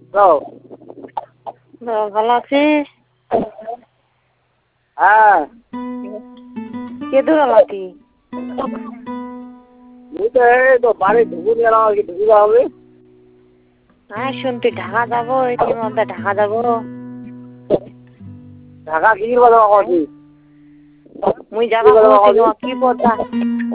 Hello. ভালো আছিস? হ্যাঁ। কে দূরালাতি? এই তো বাড়ি ঢুকে গেলাম আর কি, ঢুকে হবে। হ্যাঁ শুনতি ঢাকা যাবো এই মধ্যে ঢাকা যাবো। ঢাকা কি কথা বলছি? মুই যাবা কি পড়তা